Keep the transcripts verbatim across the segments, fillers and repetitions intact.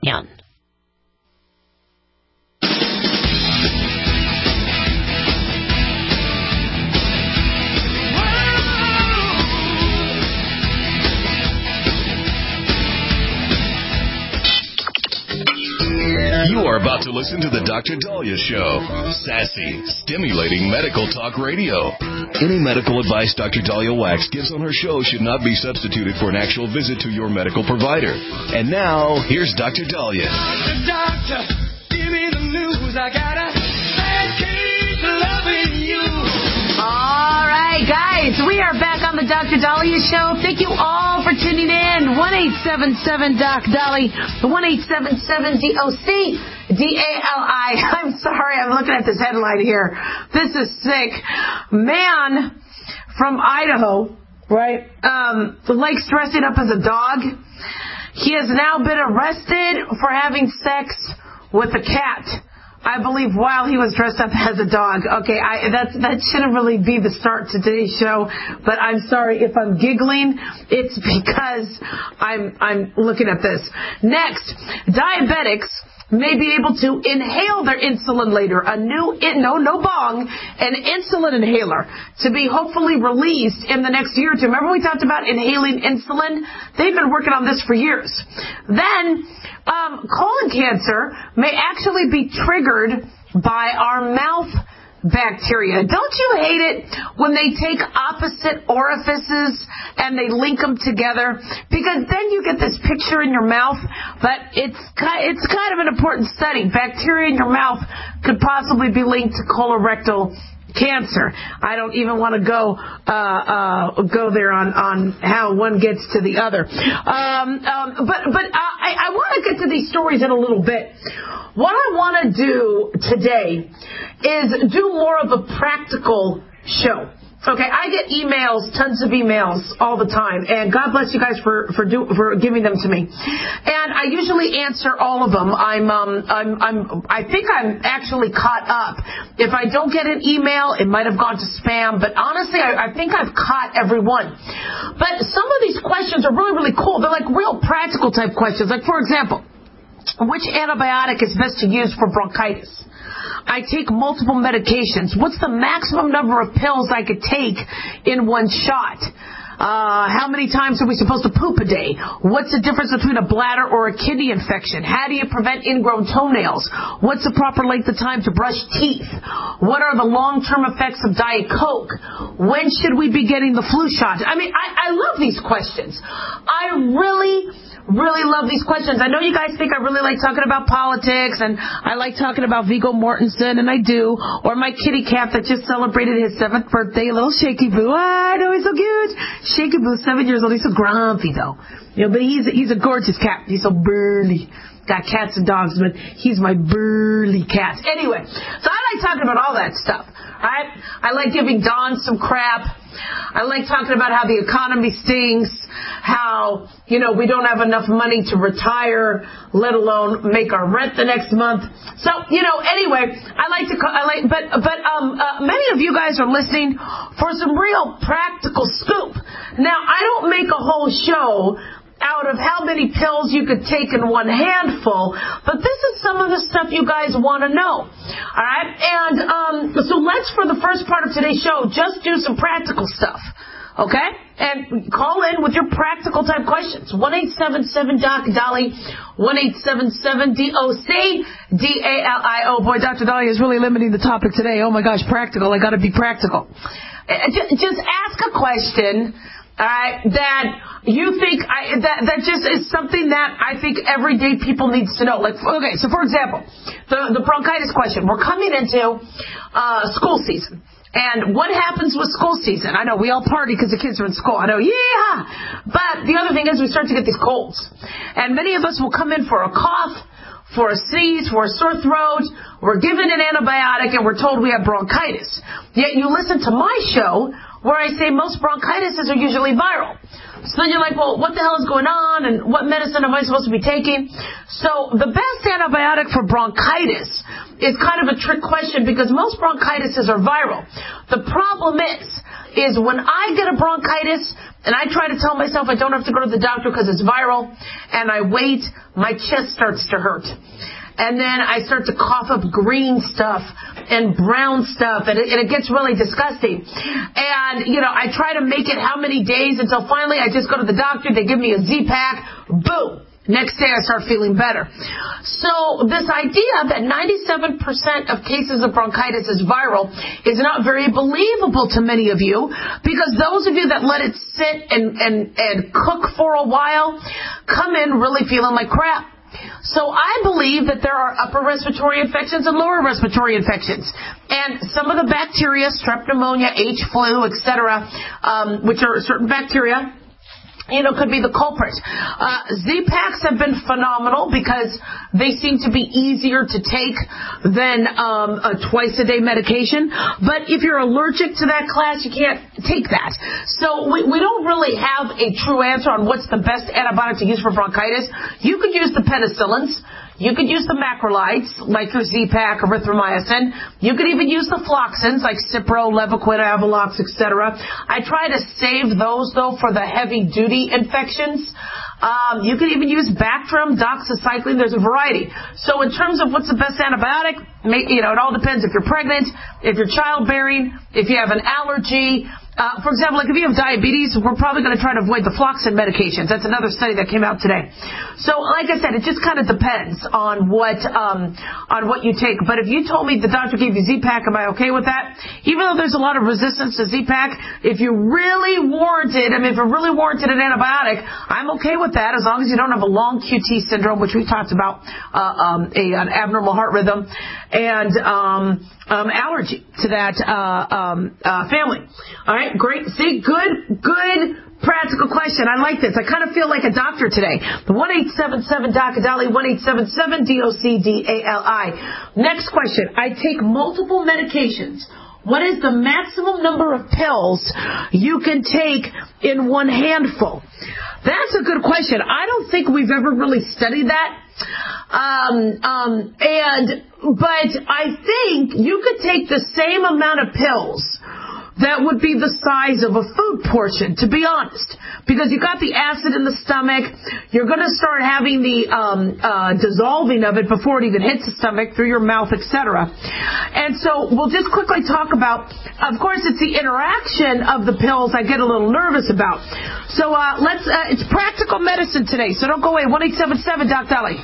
man. You are about to listen to the Doctor Dahlia Show. Sassy, stimulating medical talk radio. Any medical advice Doctor Dahlia Wax gives on her show should not be substituted for an actual visit to your medical provider. And now, here's Doctor Dahlia. Doctor, doctor, give me the news. I got a bad case of loving you. All right, guys, we are back on the Doctor Dahlia Show. Thank you all for tuning in. one eight seven seven Doc Dolly, one eight seven seven D O C D A L I. I'm sorry, I'm looking at this headline here. This is sick. Man from Idaho, right, um, likes dressing up as a dog. He has now been arrested for having sex with a cat. I believe while he was dressed up as a dog. Okay, I, that's, that shouldn't really be the start to today's show, but I'm sorry if I'm giggling. It's because I'm, I'm looking at this. Next, diabetics may be able to inhale their insulin later. A new, in, no, no bong, an insulin inhaler to be hopefully released in the next year or two. Remember we talked about inhaling insulin? They've been working on this for years. Then, um, colon cancer may actually be triggered by our mouth bacteria. Don't you hate it when they take opposite orifices and they link them together? Because then you get this picture in your mouth, but it's it's kind of an important study. Bacteria in your mouth could possibly be linked to colorectal cancer. I don't even want to go uh, uh, go there on, on how one gets to the other. Um, um, but but I, I want to get to these stories in a little bit. What I want to do today is do more of a practical show. Okay, I get emails, tons of emails all the time, and God bless you guys for for do, for giving them to me. And I usually answer all of them. I'm um I'm I'm I think I'm actually caught up. If I don't get an email, it might have gone to spam, but honestly, I, I think I've caught everyone. But some of these questions are really really cool. They're like real practical type questions. Like for example, which antibiotic is best to use for bronchitis? I take multiple medications. What's the maximum number of pills I could take in one shot? Uh, how many times are we supposed to poop a day? What's the difference between a bladder or a kidney infection? How do you prevent ingrown toenails? What's the proper length of time to brush teeth? What are the long-term effects of Diet Coke? When should we be getting the flu shot? I mean, I, I love these questions. I really... really love these questions. I know you guys think I really like talking about politics, and I like talking about Viggo Mortensen, and I do. Or my kitty cat that just celebrated his seventh birthday, a little Shaky Boo. Ah, I know he's so cute. Shaky Boo, seven years old. He's so grumpy, though. You know, but he's he's a gorgeous cat. He's so burly. Got cats and dogs, but he's my burly cat. Anyway, so I like talking about all that stuff. Right? I like giving Don some crap. I like talking about how the economy stinks, how, you know, we don't have enough money to retire, let alone make our rent the next month. So, you know, anyway, I like to, I like, but, but, um, uh, many of you guys are listening for some real practical scoop. Now, I don't make a whole show out of how many pills you could take in one handful, but this is some of the stuff you guys want to know. All right? And um, so let's, for the first part of today's show, just do some practical stuff. Okay? And call in with your practical type questions. one eight seven seven Doc Dolly, one eight seven seven D O C D A L I. Oh boy, Doctor Dolly is really limiting the topic today. Oh my gosh, practical. I got to be practical. Just ask a question, all right, that you think, I, that, that just is something that I think everyday people needs to know. Like, okay, so for example, the, the bronchitis question. We're coming into uh, school season. And what happens with school season? I know we all party because the kids are in school. I know, yeah. But the other thing is we start to get these colds. And many of us will come in for a cough, for a sneeze, for a sore throat. We're given an antibiotic and we're told we have bronchitis. Yet you listen to my show where I say most bronchitises are usually viral. So then you're like, well, what the hell is going on, and what medicine am I supposed to be taking? So the best antibiotic for bronchitis is kind of a trick question because most bronchitises are viral. The problem is, is when I get a bronchitis and I try to tell myself I don't have to go to the doctor because it's viral, and I wait, my chest starts to hurt. And then I start to cough up green stuff and brown stuff, and it, and it gets really disgusting. And, you know, I try to make it how many days until finally I just go to the doctor, they give me a Z-Pack, boom. Next day I start feeling better. So this idea that ninety-seven percent of cases of bronchitis is viral is not very believable to many of you, because those of you that let it sit and, and, and cook for a while come in really feeling like crap. So I believe that there are upper respiratory infections and lower respiratory infections. And some of the bacteria, strep pneumonia, H flu, et cetera, um, which are certain bacteria, you know, could be the culprit. Uh, Z-Packs have been phenomenal because they seem to be easier to take than um, a twice-a-day medication. But if you're allergic to that class, you can't take that. So we, we don't really have a true answer on what's the best antibiotic to use for bronchitis. You could use the penicillins. You could use the macrolides, like your Z-Pack, erythromycin. You could even use the floxins, like Cipro, Levaquin, Avelox, et cetera. I try to save those, though, for the heavy-duty infections. Um, you could even use Bactrim, doxycycline. There's a variety. So in terms of what's the best antibiotic, you know, it all depends if you're pregnant, if you're childbearing, if you have an allergy. Uh, for example, like if you have diabetes, we're probably going to try to avoid the floxin medications. That's another study that came out today. So, like I said, it just kind of depends on what um, on what you take. But if you told me the doctor gave you Z-Pack, am I okay with that? Even though there's a lot of resistance to Z-Pack, if you really warranted, I mean, if it really warranted an antibiotic, I'm okay with that as long as you don't have a long Q T syndrome, which we talked about, uh, um, a, an abnormal heart rhythm, and um, um, allergy to that uh, um, uh, family. All right. Great. See, good, good practical question. I like this. I kind of feel like a doctor today. The one eight seven seven D O C D A L I, one eight seven seven D O C D A L I. Next question. I take multiple medications. What is the maximum number of pills you can take in one handful? That's a good question. I don't think we've ever really studied that. Um, um, and, but I think you could take the same amount of pills that would be the size of a food portion, to be honest. Because you got the acid in the stomach, you're going to start having the um, uh, dissolving of it before it even hits the stomach, through your mouth, et cetera. And so we'll just quickly talk about, of course, it's the interaction of the pills I get a little nervous about. So uh, let's, uh, it's practical medicine today, so don't go away. one eight seven seven D O C D A L I.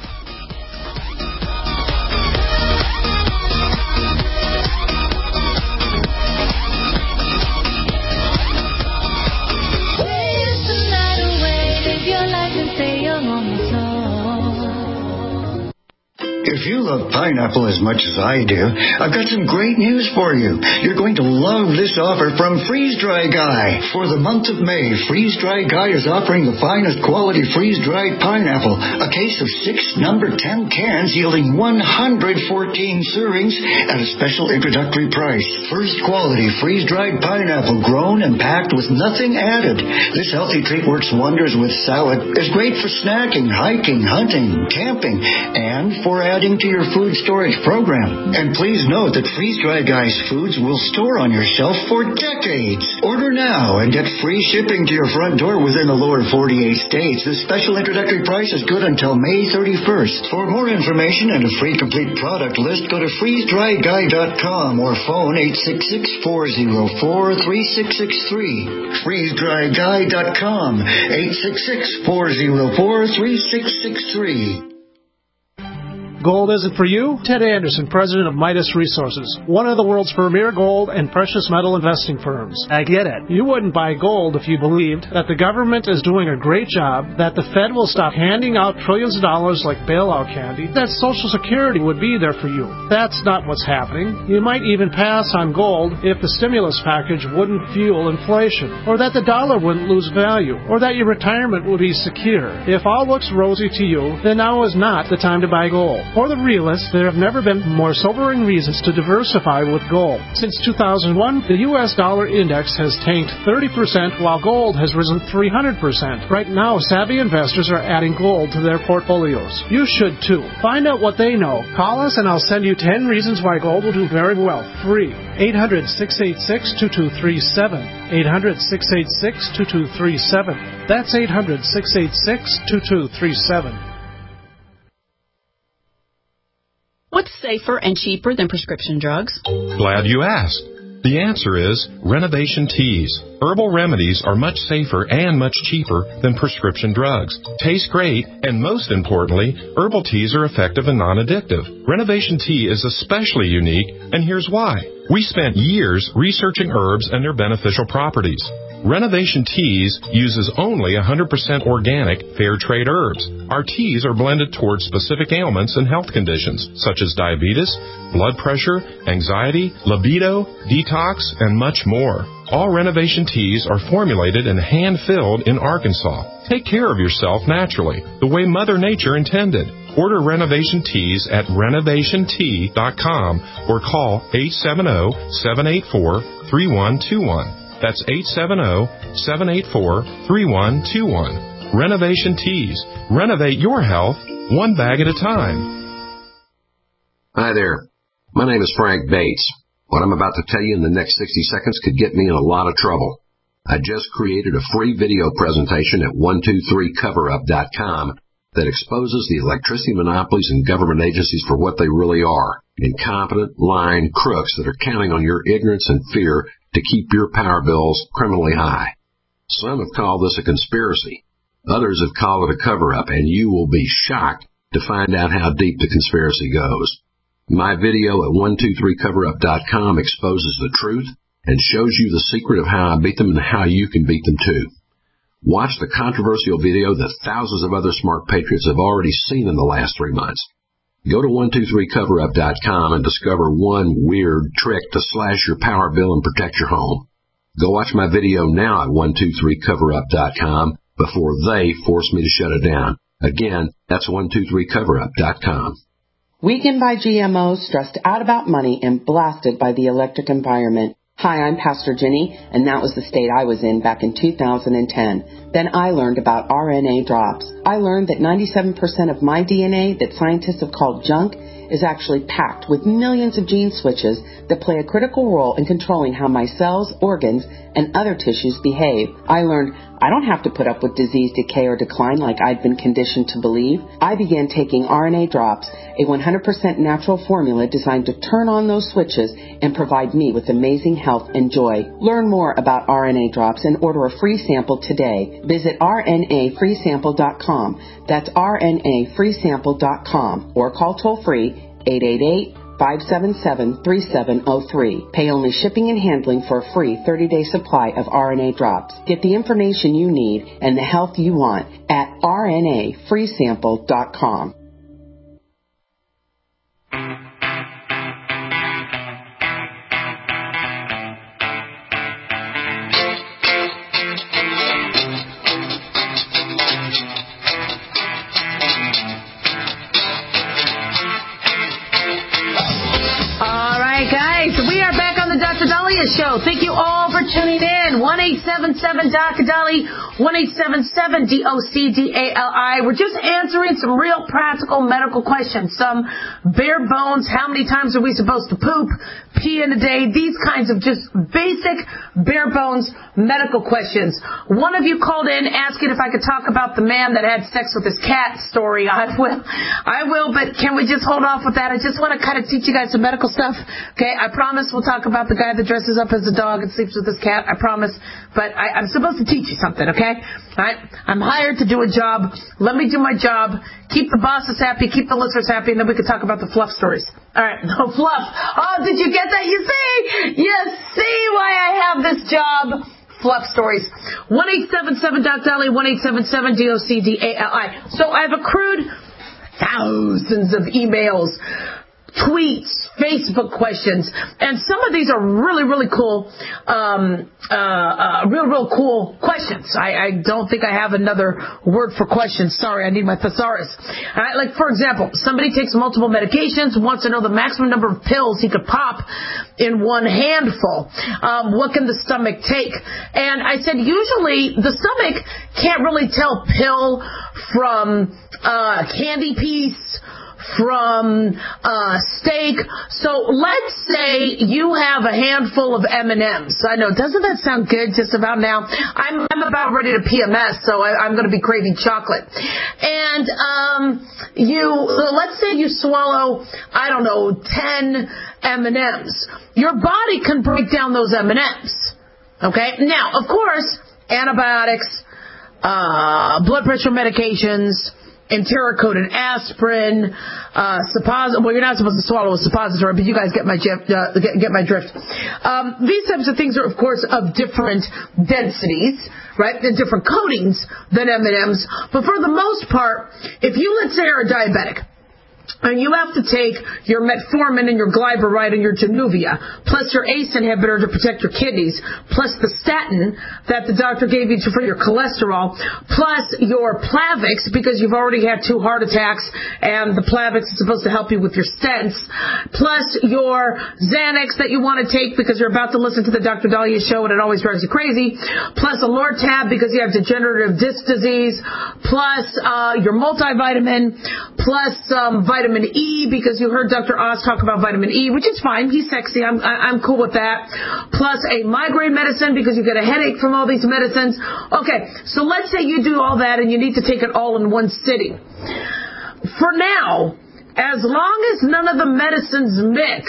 If you love pineapple as much as I do, I've got some great news for you. You're going to love this offer from Freeze Dry Guy. For the month of May, Freeze Dry Guy is offering the finest quality freeze-dried pineapple, a case of six number ten cans yielding one hundred fourteen servings at a special introductory price. First quality freeze-dried pineapple, grown and packed with nothing added. This healthy treat works wonders with salad, is great for snacking, hiking, hunting, camping, and for adding to your food storage program. And please note that Freeze Dry Guy's foods will store on your shelf for decades. Order now and get free shipping to your front door within the lower forty-eight states. This special introductory price is good until May thirty-first. For more information and a free complete product list, go to freeze dry guy dot com or phone eight six six, four zero four, three six six three. freeze dry guy dot com, eight six six, four zero four, three six six three. Gold isn't for you? Ted Anderson, president of Midas Resources, one of the world's premier gold and precious metal investing firms. I get it. You wouldn't buy gold if you believed that the government is doing a great job, that the Fed will stop handing out trillions of dollars like bailout candy, that Social Security would be there for you. That's not what's happening. You might even pass on gold if the stimulus package wouldn't fuel inflation, or that the dollar wouldn't lose value, or that your retirement would be secure. If all looks rosy to you, then now is not the time to buy gold. For the realist, there have never been more sobering reasons to diversify with gold. Since two thousand one, the U S dollar index has tanked thirty percent while gold has risen three hundred percent. Right now, savvy investors are adding gold to their portfolios. You should too. Find out what they know. Call us and I'll send you ten reasons why gold will do very well. Free. eight hundred, six eight six, two two three seven. eight hundred, six eight six, two two three seven. That's eight hundred, six eight six, two two three seven. What's safer and cheaper than prescription drugs? Glad you asked. The answer is Renovation Teas. Herbal remedies are much safer and much cheaper than prescription drugs. Taste great, and most importantly, herbal teas are effective and non-addictive. Renovation Tea is especially unique, and here's why. We spent years researching herbs and their beneficial properties. Renovation Teas uses only one hundred percent organic, fair trade herbs. Our teas are blended towards specific ailments and health conditions, such as diabetes, blood pressure, anxiety, libido, detox, and much more. All Renovation Teas are formulated and hand-filled in Arkansas. Take care of yourself naturally, the way Mother Nature intended. Order Renovation Teas at renovation tea dot com or call eight seven zero, seven eight four, three one two one. That's eight seven zero, seven eight four, three one two one. Renovation Teas. Renovate your health one bag at a time. Hi there. My name is Frank Bates. What I'm about to tell you in the next sixty seconds could get me in a lot of trouble. I just created a free video presentation at one two three cover up dot com that exposes the electricity monopolies and government agencies for what they really are. Incompetent, lying crooks that are counting on your ignorance and fear to keep your power bills criminally high. Some have called this a conspiracy. Others have called it a cover-up, and you will be shocked to find out how deep the conspiracy goes. My video at one two three cover up dot com exposes the truth and shows you the secret of how I beat them and how you can beat them too. Watch the controversial video that thousands of other smart patriots have already seen in the last three months. Go to one two three cover up dot com and discover one weird trick to slash your power bill and protect your home. Go watch my video now at one two three cover up dot com before they force me to shut it down. Again, that's one two three cover up dot com. Weakened by G M Os, stressed out about money, and blasted by the electric environment. Hi, I'm Pastor Jenny, and that was the state I was in back in two thousand ten. Then I learned about R N A drops. I learned that ninety-seven percent of my D N A that scientists have called junk is actually packed with millions of gene switches that play a critical role in controlling how my cells, organs, and other tissues behave. I learned I don't have to put up with disease, decay, or decline like I'd been conditioned to believe. I began taking R N A drops, a one hundred percent natural formula designed to turn on those switches and provide me with amazing health and joy. Learn more about R N A drops and order a free sample today. Visit R N A free sample dot com. That's R N A free sample dot com or call toll-free eight eight eight, five seven seven, three seven zero three. Pay only shipping and handling for a free thirty-day supply of R N A drops. Get the information you need and the health you want at R N A free sample dot com. Show. Thank you all for tuning in. one eight seven seven D O C D A L I, one eight seven seven D O C D A L I. We're just answering some real practical medical questions. Some bare bones, how many times are we supposed to poop, pee in a day? These kinds of just basic bare bones medical questions. One of you called in asking if I could talk about the man that had sex with his cat story. I will, I will, but can we just hold off with that? I just want to kind of teach you guys some medical stuff. Okay, I promise we'll talk about the guy that dresses up as a dog and sleeps with his cat. I promise. But I, I'm supposed to teach you something, okay? All right? I'm hired to do a job. Let me do my job. Keep the bosses happy. Keep the listeners happy. And then we can talk about the fluff stories. All right. No fluff. Oh, did you get that? You see? You see why I have this job? Fluff stories. one eight seven seven D O C D A L I, one eight seven seven D O C D A L I. So I've accrued thousands of emails tweets, Facebook questions, and some of these are really, really cool, um, uh, uh, real, real cool questions. I, I don't think I have another word for questions. Sorry, I need my thesaurus. All right, like, for example, somebody takes multiple medications, wants to know the maximum number of pills he could pop in one handful. Um, what can the stomach take? And I said, usually the stomach can't really tell pill from uh, candy piece, from uh, steak. So let's say you have a handful of M and M's. I know, doesn't that sound good just about now? I'm, I'm about ready to P M S, so I, I'm going to be craving chocolate. And um, you, so let's say you swallow, I don't know, ten M and M's. Your body can break down those M and M's. Okay? Now, of course, antibiotics, uh, blood pressure medications, enteric-coated aspirin, uh, suppository. Well, you're not supposed to swallow a suppository, but you guys get my drift. Uh, get, get my drift. Um, these types of things are, of course, of different densities, right? They're different coatings than M and M's. But for the most part, if you, let's say, are a diabetic, and you have to take your metformin and your glyburide and your Januvia, plus your A C E inhibitor to protect your kidneys, plus the statin that the doctor gave you for your cholesterol, plus your Plavix because you've already had two heart attacks and the Plavix is supposed to help you with your stents, plus your Xanax that you want to take because you're about to listen to the Doctor Dahlia show and it always drives you crazy, plus a Lortab because you have degenerative disc disease, plus uh, your multivitamin, plus um, vitamin E because you heard Doctor Oz talk about vitamin E, which is fine. He's sexy. I'm I'm cool with that. Plus a migraine medicine because you get a headache from all these medicines. Okay, so let's say you do all that and you need to take it all in one sitting. For now, as long as none of the medicines mix,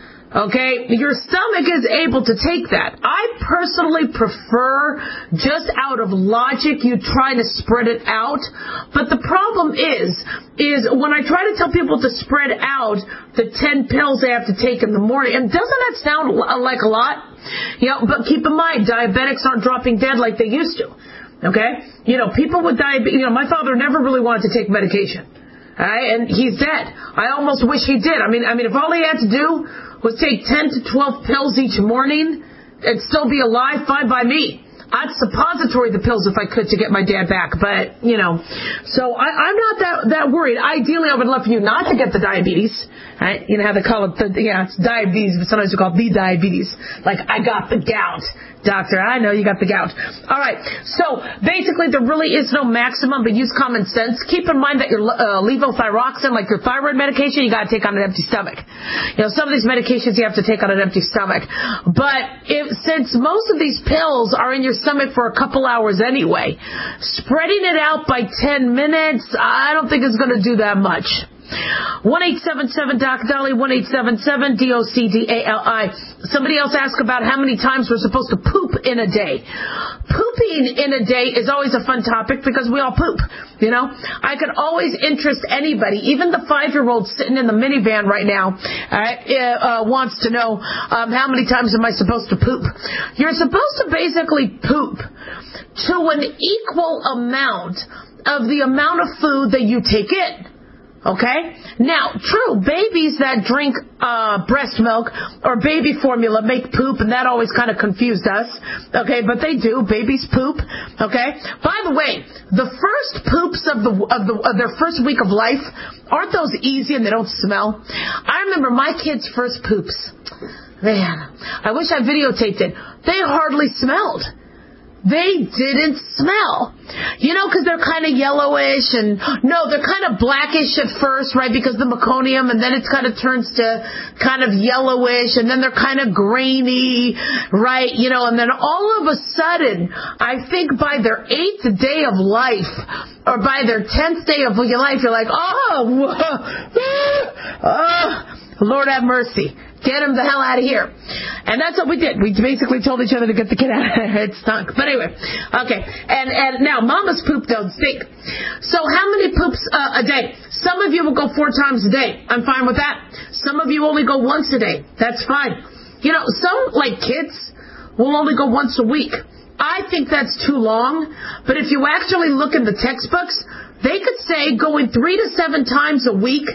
okay, your stomach is able to take that. I personally prefer, just out of logic, you try to spread it out. But the problem is, is when I try to tell people to spread out the ten pills they have to take in the morning, and doesn't that sound like a lot? You know, but keep in mind, diabetics aren't dropping dead like they used to. Okay? You know, people with diabetes, you know, my father never really wanted to take medication. All right? And he's dead. I almost wish he did. I mean, I mean, if all he had to do was take ten to twelve pills each morning and still be alive, fine by me. I'd suppository the pills if I could to get my dad back, but, you know, so I, I'm not that that worried. Ideally, I would love for you not to get the diabetes, right? You know how they call it, the, yeah, it's diabetes, but sometimes they call it the diabetes. Like, I got the gout. Doctor, I know you got the gout. All right, so basically there really is no maximum, but use common sense. Keep in mind that your uh, levothyroxine, like your thyroid medication, you got to take on an empty stomach. You know, some of these medications you have to take on an empty stomach. But if, since most of these pills are in your stomach for a couple hours anyway, spreading it out by ten minutes, I don't think it's going to do that much. one eight seven seven Doc Dolly, one eight seven seven D O C D A L I. Somebody else asked about how many times we're supposed to poop in a day. Pooping in a day is always a fun topic because we all poop, you know. I could always interest anybody, even the five-year-old sitting in the minivan right now, uh, uh, wants to know um, how many times am I supposed to poop. You're supposed to basically poop to an equal amount of the amount of food that you take in. Okay? Now, true, babies that drink uh, breast milk or baby formula make poop, and that always kind of confused us. Okay, but they do. Babies poop. Okay? By the way, the first poops of the of the of their first week of life, aren't those easy and they don't smell? I remember my kids' first poops. Man, I wish I videotaped it. They hardly smelled. They didn't smell. You know, because they're kind of yellowish and, no, they're kind of blackish at first, right, because the meconium, and then it kind of turns to kind of yellowish, and then they're kind of grainy, right, you know, and then all of a sudden, I think by their eighth day of life, or by their tenth day of your life, you're like, oh, oh, Lord have mercy. Get him the hell out of here. And that's what we did. We basically told each other to get the kid out of there. It stunk. But anyway, okay. And and now, mama's poop don't stink. So how many poops uh, a day? Some of you will go four times a day. I'm fine with that. Some of you only go once a day. That's fine. You know, some, like kids, will only go once a week. I think that's too long. But if you actually look in the textbooks, they could say going three to seven times a week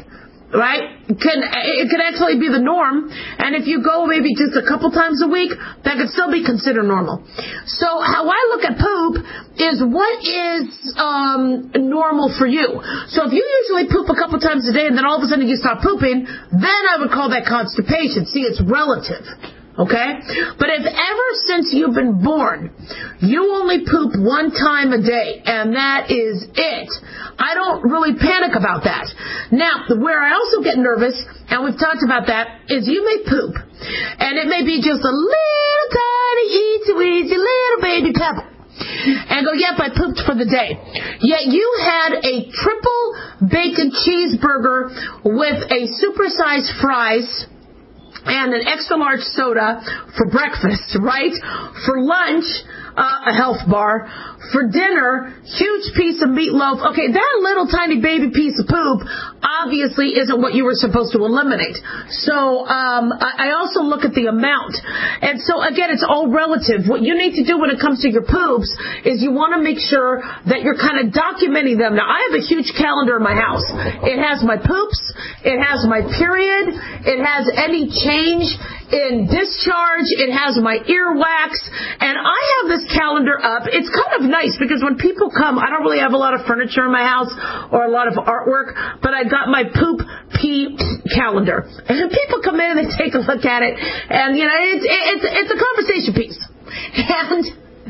right, can it could actually be the norm. And if you go maybe just a couple times a week, that could still be considered normal. So how I look at poop is what is um, normal for you. So if you usually poop a couple times a day and then all of a sudden you stop pooping, then I would call that constipation. See, it's relative. Okay? But if ever since you've been born, you only poop one time a day, and that is it, I don't really panic about that. Now, where I also get nervous, and we've talked about that, is you may poop, and it may be just a little tiny, easy, weasy, little baby pebble. And go, yep, I pooped for the day. Yet you had a triple bacon cheeseburger with a supersized fries and an extra large soda for breakfast, right? For lunch, uh, a health bar. For dinner, huge piece of meatloaf. Okay, that little tiny baby piece of poop obviously isn't what you were supposed to eliminate. So um, I, I also look at the amount. And so, again, it's all relative. What you need to do when it comes to your poops is you want to make sure that you're kind of documenting them. Now, I have a huge calendar in my house. It has my poops. It has my period. It has any change in discharge. It has my earwax. And I have this calendar up. It's kind of nice because when people come, I don't really have a lot of furniture in my house or a lot of artwork, but I got my poop pee calendar. And people come in and they take a look at it, and you know, it's it's it's a conversation piece. And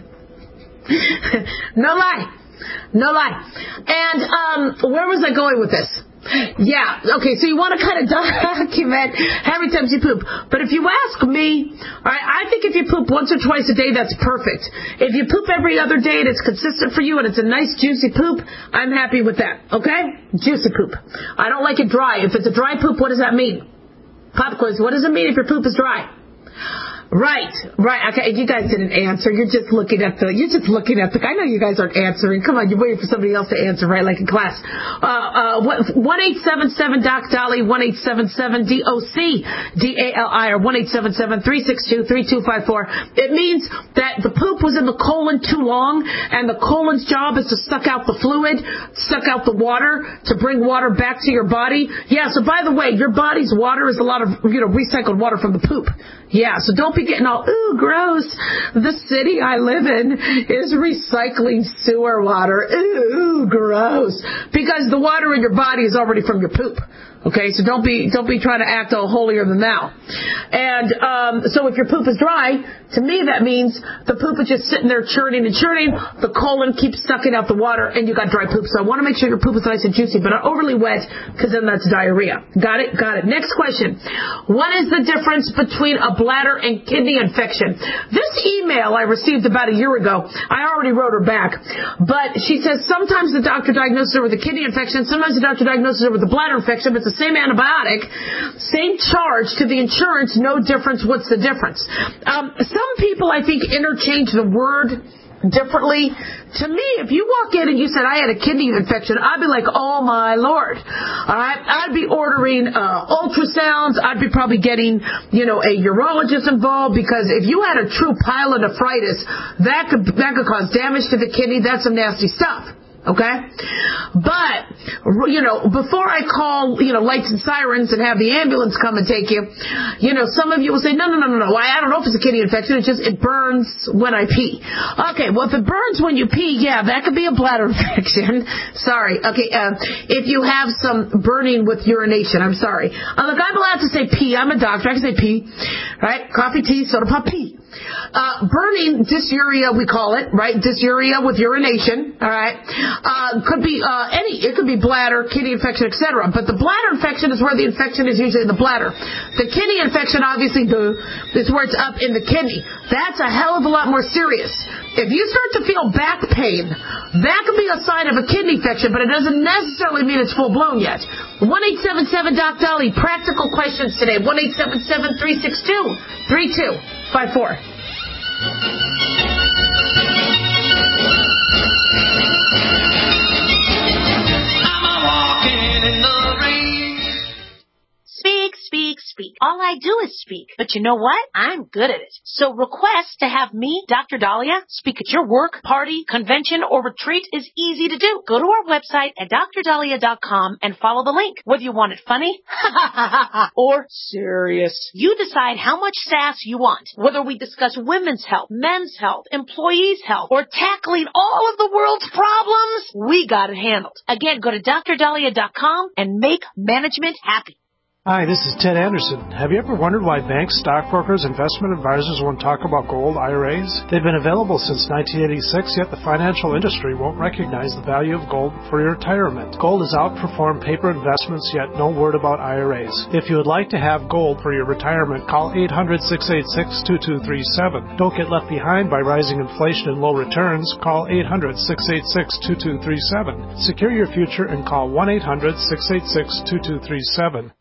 no lie, no lie. And um, where was I going with this? Yeah, okay, so you want to kind of document how many times you poop. But if you ask me, all right, I think if you poop once or twice a day, that's perfect. If you poop every other day and it's consistent for you and it's a nice juicy poop, I'm happy with that, okay? Juicy poop. I don't like it dry. If it's a dry poop, what does that mean? Pop quiz, what does it mean if your poop is dry? Right, right. Okay, you guys didn't answer. You're just looking at the, you're just looking at the, I know you guys aren't answering. Come on, you're waiting for somebody else to answer, right, like in class. Uh, uh, one eight seven seven Doc Dolly, one eight seven seven D O C D A L I, or one eight seven seven three six two three two five four. It means that the poop was in the colon too long, and the colon's job is to suck out the fluid, suck out the water, to bring water back to your body. Yeah, so by the way, your body's water is a lot of, you know, recycled water from the poop. Yeah, so don't be getting all, ooh, gross. The city I live in is recycling sewer water. Ooh, gross. Because the water in your body is already from your poop. Okay, so don't be don't be trying to act all holier than thou. And um, so if your poop is dry, to me that means the poop is just sitting there churning and churning. The colon keeps sucking out the water, and you got dry poop. So I want to make sure your poop is nice and juicy, but not overly wet, because then that's diarrhea. Got it? Got it. Next question. What is the difference between a bladder and kidney infection? This email I received about a year ago, I already wrote her back, but she says sometimes the doctor diagnoses her with a kidney infection, sometimes the doctor diagnoses her with a bladder infection, but it's the same antibiotic, same charge to the insurance, no difference. What's the difference? Um, some people, I think, interchange the word differently. To me, if you walk in and you said, I had a kidney infection, I'd be like, oh my Lord. All right. I'd be ordering uh, ultrasounds. I'd be probably getting, you know, a urologist involved, because if you had a true pyelonephritis, that could, that could cause damage to the kidney. That's some nasty stuff. Okay? But, you know, before I call, you know, lights and sirens and have the ambulance come and take you, you know, some of you will say, no, no, no, no, no, I don't know if it's a kidney infection, it's just, it burns when I pee. Okay, well, if it burns when you pee, yeah, that could be a bladder infection. Sorry. Okay, uh, if you have some burning with urination, I'm sorry. Uh, look, I'm allowed to say pee. I'm a doctor. I can say pee. Right? Coffee, tea, soda pop, pee. Uh, burning, dysuria, we call it, right? Dysuria with urination, all right? Uh, could be uh, any, it could be bladder, kidney infection, et cetera. But the bladder infection is where the infection is usually in the bladder. The kidney infection, obviously, is where it's up in the kidney. That's a hell of a lot more serious. If you start to feel back pain, that could be a sign of a kidney infection, but it doesn't necessarily mean it's full-blown yet. one eight seven seven Doc Dolly, practical questions today. one eight seven seven three six two three two five four. I'm a walking in the rain. Speak, speak, speak. speak. All I do is speak. But you know what? I'm good at it. So request to have me, Doctor Dahlia, speak at your work, party, convention, or retreat is easy to do. Go to our website at dr dahlia dot com and follow the link. Whether you want it funny or serious, you decide how much sass you want. Whether we discuss women's health, men's health, employees' health, or tackling all of the world's problems, we got it handled. Again, go to dr dahlia dot com and make management happy. Hi, this is Ted Anderson. Have you ever wondered why banks, stockbrokers, investment advisors won't talk about gold I R As? They've been available since nineteen eighty-six, yet the financial industry won't recognize the value of gold for your retirement. Gold has outperformed paper investments, yet no word about I R As. If you would like to have gold for your retirement, call eight hundred, six eight six, two two three seven. Don't get left behind by rising inflation and low returns. Call eight hundred, six eight six, two two three seven. Secure your future and call one eight hundred, six eight six, two two three seven.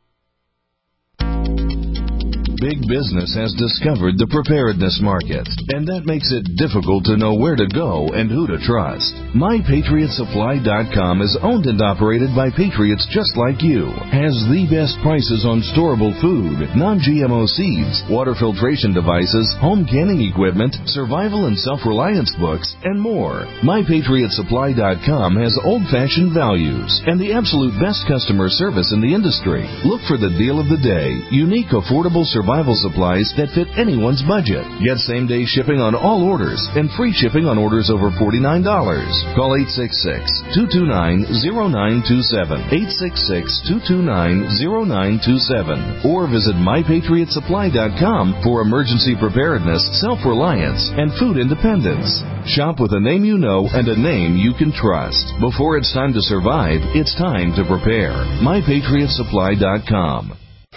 Big business has discovered the preparedness market, and that makes it difficult to know where to go and who to trust. My Patriot Supply dot com is owned and operated by patriots just like you, has the best prices on storable food, non-G M O seeds, water filtration devices, home canning equipment, survival and self-reliance books, and more. My Patriot Supply dot com has old-fashioned values and the absolute best customer service in the industry. Look for the deal of the day, unique, affordable survival Survival supplies that fit anyone's budget. Get same-day shipping on all orders and free shipping on orders over forty-nine dollars. Call eight six six, two two nine, zero nine two seven, eight six six, two two nine, zero nine two seven, or visit my patriot supply dot com for emergency preparedness, self-reliance, and food independence. Shop with a name you know and a name you can trust. Before it's time to survive, it's time to prepare. my patriot supply dot com.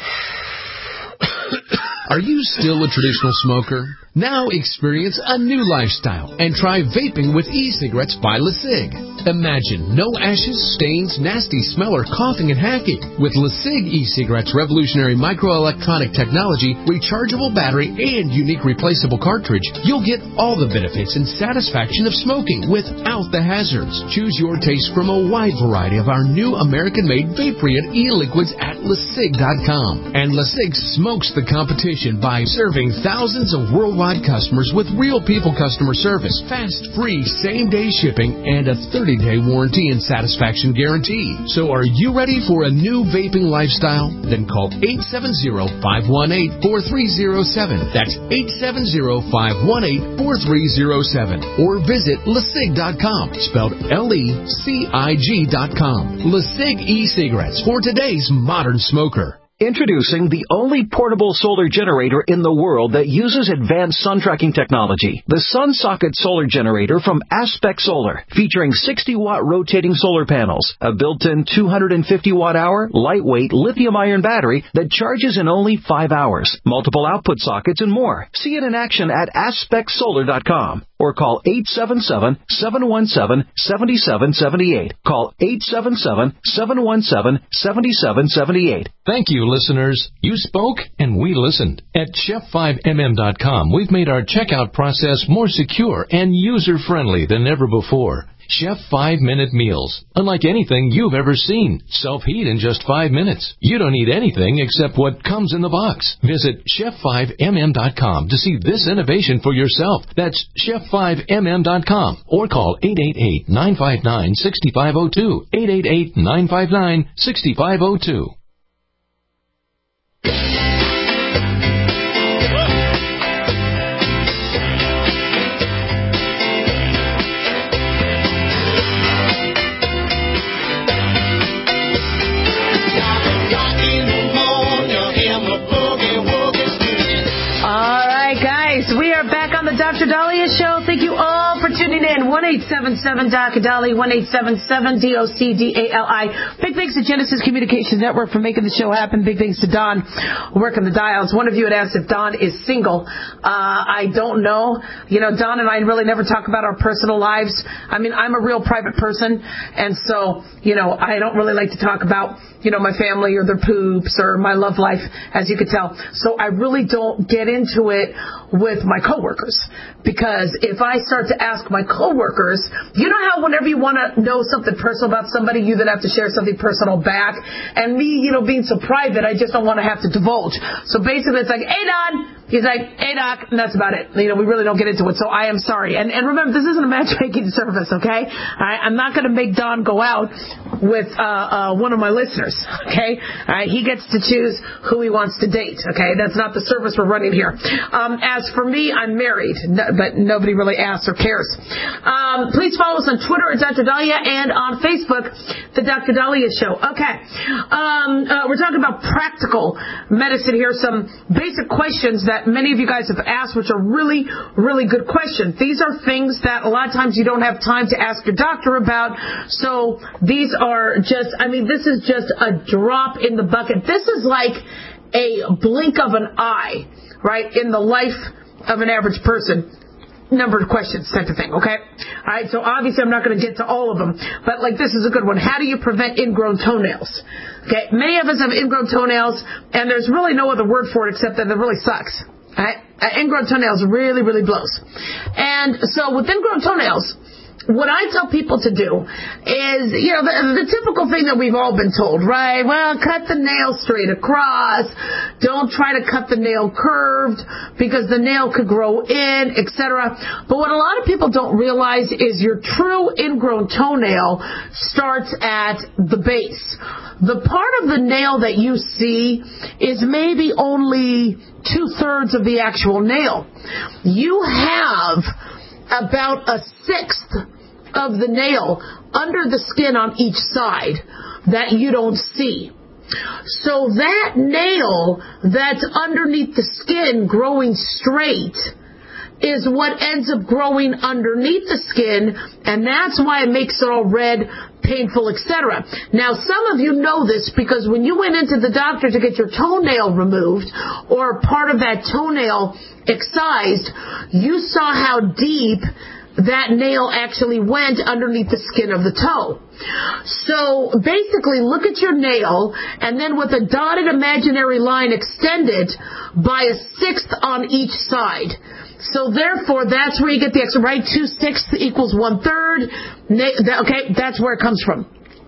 Are you still a traditional smoker? Now experience a new lifestyle and try vaping with e-cigarettes by LeSig. Imagine no ashes, stains, nasty smell, or coughing and hacking. With LeSig e-cigarettes' revolutionary microelectronic technology, rechargeable battery, and unique replaceable cartridge, you'll get all the benefits and satisfaction of smoking without the hazards. Choose your taste from a wide variety of our new American-made Vaporeon e-liquids at LeSig dot com. And LeSig smokes the competition by serving thousands of worldwide customers with real people customer service, fast, free, same-day shipping, and a thirty-day warranty and satisfaction guarantee. So are you ready for a new vaping lifestyle? Then call eight seven zero, five one eight, four three zero seven. That's eight seven zero, five one eight, four three zero seven. Or visit LeSig dot com, spelled L E C I G dot com. LeSig e-cigarettes for today's modern smoker. Introducing the only portable solar generator in the world that uses advanced sun tracking technology. The SunSocket Solar Generator from Aspect Solar, featuring sixty watt rotating solar panels, a built-in two hundred fifty watt hour, lightweight lithium-ion battery that charges in only five hours, multiple output sockets, and more. See it in action at aspect solar dot com. Or call eight seven seven, seven one seven, seven seven seven eight. Call eight seven seven, seven one seven, seven seven seven eight. Thank you, listeners. You spoke and we listened. At chef five m m dot com, we've made our checkout process more secure and user-friendly than ever before. Chef five-minute meals, unlike anything you've ever seen. Self-heat in just five minutes. You don't need anything except what comes in the box. Visit chef five m m dot com to see this innovation for yourself. That's chef five m m dot com. Or call eight eight eight, nine five nine, six five zero two. eight eight eight, nine five nine, six five zero two. Doctor Dahlia Show. Thank you all for tuning in. one eight seven seven D O C D A L I, one eight seven seven D O C D A L I. Big thanks to Genesis Communications Network for making the show happen. Big thanks to Don working the dials. One of you had asked if Don is single. Uh, I don't know. You know, Don and I really never talk about our personal lives. I mean, I'm a real private person, and so, you know, I don't really like to talk about, you know, my family or their poops or my love life, as you could tell. So I really don't get into it with my coworkers, because if I start to ask my coworkers coworkers, you know how whenever you want to know something personal about somebody, you then have to share something personal back. And me, you know, being so private, I just don't want to have to divulge. So basically, it's like, hey, Don. He's like, hey, Doc, and that's about it. You know, we really don't get into it, so I am sorry. And, and remember, this isn't a matchmaking service, okay? I, I'm not going to make Don go out with uh, uh, one of my listeners, okay? All right, he gets to choose who he wants to date, okay? That's not the service we're running here. Um, as for me, I'm married, no, but nobody really asks or cares. Um, please follow us on Twitter at Doctor Dahlia and on Facebook, The Doctor Dahlia Show. Okay. Um, uh, we're talking about practical medicine here, some basic questions that many of you guys have asked, which are really, really good questions. These are things that a lot of times you don't have time to ask your doctor about. So these are just, I mean, this is just a drop in the bucket. This is like a blink of an eye, right, in the life of an average person. Number of questions type of thing, okay? All right, so obviously I'm not going to get to all of them, but like this is a good one. How do you prevent ingrown toenails? Okay, many of us have ingrown toenails, and there's really no other word for it except that it really sucks. All right? Uh, ingrown toenails really, really blows. And so with ingrown toenails, what I tell people to do is, you know, the, the typical thing that we've all been told, right? Well, cut the nail straight across. Don't try to cut the nail curved because the nail could grow in, et cetera. But what a lot of people don't realize is your true ingrown toenail starts at the base. The part of the nail that you see is maybe only two-thirds of the actual nail. You have about a sixth of the nail under the skin on each side that you don't see. So that nail that's underneath the skin growing straight is what ends up growing underneath the skin, and that's why it makes it all red, painful, et cetera. Now, some of you know this because when you went into the doctor to get your toenail removed or part of that toenail excised, you saw how deep that nail actually went underneath the skin of the toe. So basically, look at your nail, and then with a dotted imaginary line, extend it by a sixth on each side. So therefore, that's where you get the extra, right? Two sixths equals one third. Okay, that's where it comes from.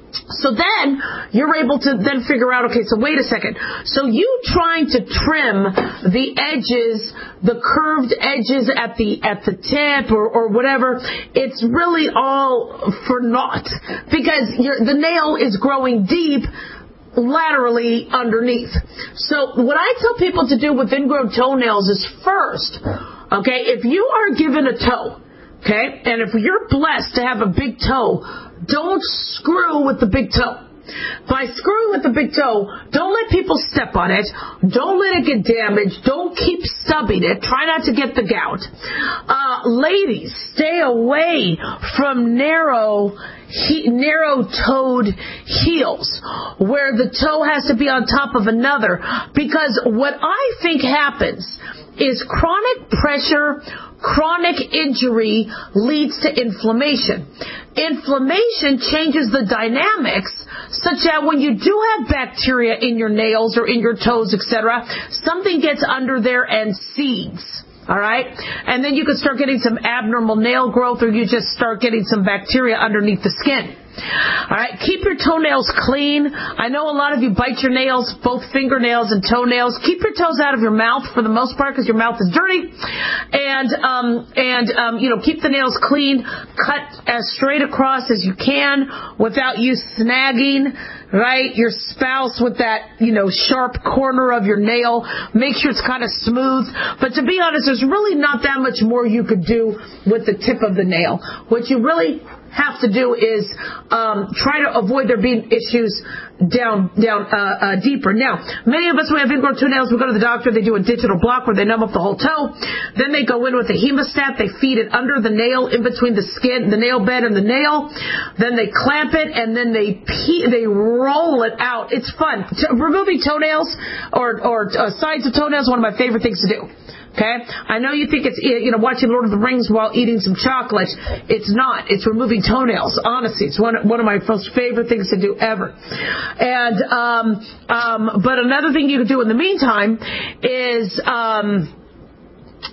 So then you're able to then figure out, okay, so wait a second. So you trying to trim the edges, the curved edges at the at the tip or, or whatever, it's really all for naught because you're, the nail is growing deep laterally underneath. So what I tell people to do with ingrown toenails is first, okay, if you are given a toe, okay, and if you're blessed to have a big toe, don't screw with the big toe. By screwing with the big toe, don't let people step on it. Don't let it get damaged. Don't keep stubbing it. Try not to get the gout. Uh, ladies, stay away from narrow, he, narrow-toed heels where the toe has to be on top of another. Because what I think happens is chronic pressure, chronic injury leads to inflammation. Inflammation changes the dynamics such that when you do have bacteria in your nails or in your toes, et cetera, something gets under there and seeds. All right? And then you can start getting some abnormal nail growth, or you just start getting some bacteria underneath the skin. All right, keep your toenails clean. I know a lot of you bite your nails, both fingernails and toenails. Keep your toes out of your mouth for the most part because your mouth is dirty. And, um, and um, you know, keep the nails clean. Cut as straight across as you can without you snagging, right, your spouse with that, you know, sharp corner of your nail. Make sure it's kind of smooth. But to be honest, there's really not that much more you could do with the tip of the nail. What you really have to do is um, try to avoid there being issues down down uh, uh, deeper. Now, many of us who have ingrown toenails, we go to the doctor, they do a digital block where they numb up the whole toe. Then they go in with a hemostat, they feed it under the nail, in between the skin, the nail bed and the nail. Then they clamp it, and then they pee, they roll it out. It's fun. T- removing toenails or, or uh, sides of toenails is one of my favorite things to do. Okay? I know you think it's, you know, watching Lord of the Rings while eating some chocolate. It's not. It's removing toenails. Honestly, it's one, one of my most favorite things to do ever. And, um, um, but another thing you can do in the meantime is, um,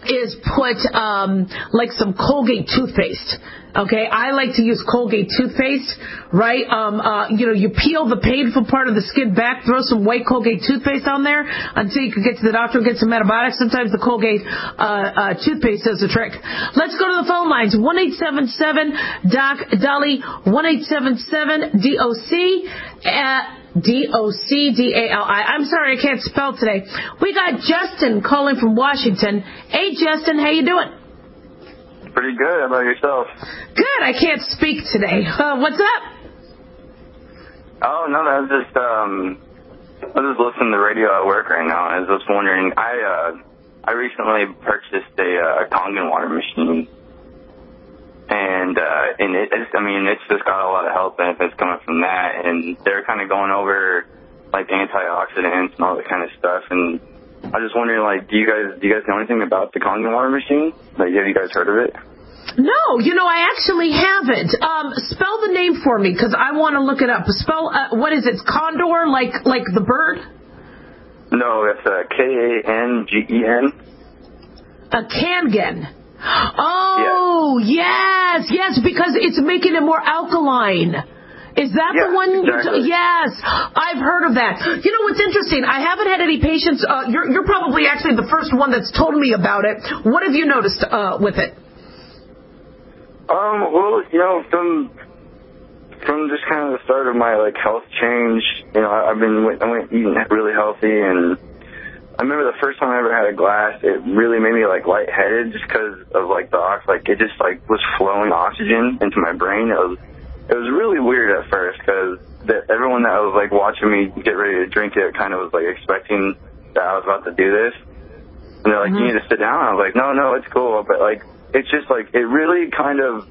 is put um, like some Colgate toothpaste. Okay, I like to use Colgate toothpaste, right? Um, uh, you know, you peel the painful part of the skin back, throw some white Colgate toothpaste on there until you can get to the doctor and get some antibiotics. Sometimes the Colgate uh, uh, toothpaste does the trick. Let's go to the phone lines. one eight seven seven D O C Dolly, one eight seven seven D O C. D O C D A L I. I'm sorry, I can't spell today. We got Justin calling from Washington. Hey, Justin, how you doing? Pretty good. How about yourself? Good. I can't speak today. Uh, what's up? Oh, no, I was just, um, I was just listening to the radio at work right now. I was just wondering, I, uh, I recently purchased a, uh, Kangen water machine. And, uh, and it, it's, I mean, it's just got a lot of health benefits coming from that. And they're kind of going over, like, antioxidants and all that kind of stuff. And I was just wondering, like, do you guys, do you guys know anything about the Kangen water machine? Like, have you guys heard of it? No, you know, I actually haven't. Um, spell the name for me, because I want to look it up. Spell, uh, what is it, Condor, like, like the bird? No, it's, uh, K A N G E N. A Kangen. Oh, yes, yes, because it's making it more alkaline. Is that yeah, the one? Exactly. Yes, I've heard of that. You know what's interesting? I haven't had any patients. Uh, you're, you're probably actually the first one that's told me about it. What have you noticed uh, with it? Um, well, you know, from from just kind of the start of my like health change, you know, I've been I went eating really healthy, and I remember the first time I ever had a glass, it really made me like lightheaded just because of like the ox, like it just like was flowing oxygen into my brain. It was it was really weird at first because everyone that was like watching me get ready to drink it kind of was like expecting that I was about to do this, and they're like, mm-hmm. "You need to sit down." I was like, "No, no, it's cool," but like it's just like it really kind of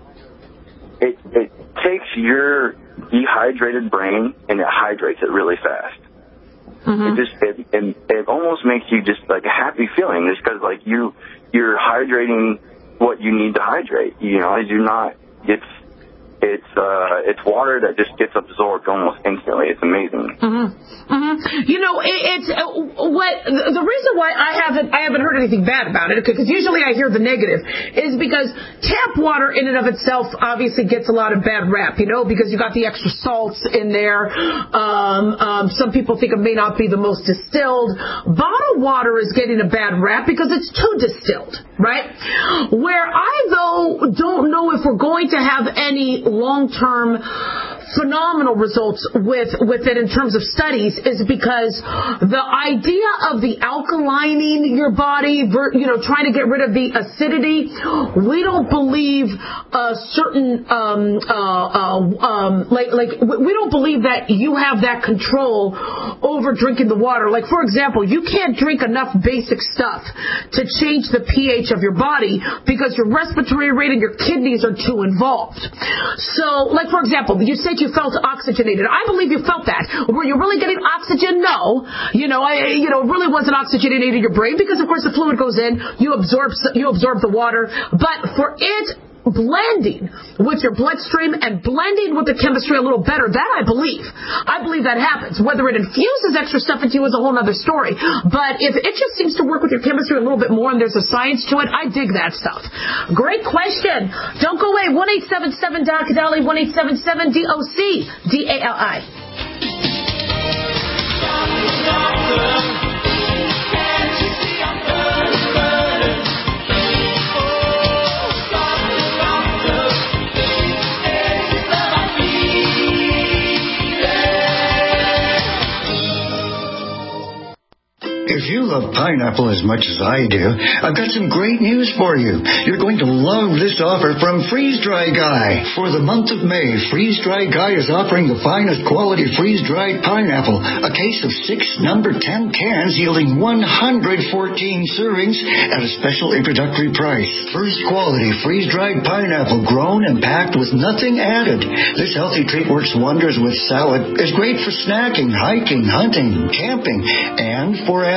it it takes your dehydrated brain and it hydrates it really fast. Mm-hmm. It just it, it it almost makes you just like a happy feeling just because like you you're hydrating what you need to hydrate. You know, you're not. It's it's uh it's water that just gets absorbed almost instantly. It's amazing. Mm-hmm. Mm-hmm. You know, it, it's uh, what the reason why I haven't I haven't heard anything bad about it, because usually I hear the negative, is because tap water in and of itself obviously gets a lot of bad rap, you know, because you got the extra salts in there. Um, um, some people think it may not be the most distilled. Bottled water is getting a bad rap because it's too distilled, right? Where I though don't know if we're going to have any long-term phenomenal results with with it in terms of studies is because the idea of the alkalining your body, you know, trying to get rid of the acidity, we don't believe a certain um, uh, uh, um, like like we don't believe that you have that control over drinking the water. Like, for example, you can't drink enough basic stuff to change the pH of your body because your respiratory rate and your kidneys are too involved. So, like, for example, you said you felt oxygenated. I believe you felt that. Were you really getting oxygen? No. You know, I, you know, it really wasn't oxygenating your brain because, of course, the fluid goes in, you absorb, you absorb the water. But for it blending with your bloodstream and blending with the chemistry a little better, that I believe. I believe that happens. Whether it infuses extra stuff into you is a whole other story. But if it just seems to work with your chemistry a little bit more and there's a science to it, I dig that stuff. Great question. Don't go away. one eight seven seven D O C Dolly, one eight seven seven D O C D A L I. If you love pineapple as much as I do, I've got some great news for you. You're going to love this offer from Freeze Dry Guy. For the month of May, Freeze Dry Guy is offering the finest quality freeze-dried pineapple, a case of six number ten cans yielding one hundred fourteen servings at a special introductory price. First quality freeze-dried pineapple grown and packed with nothing added. This healthy treat works wonders with salad, is great for snacking, hiking, hunting, camping, and for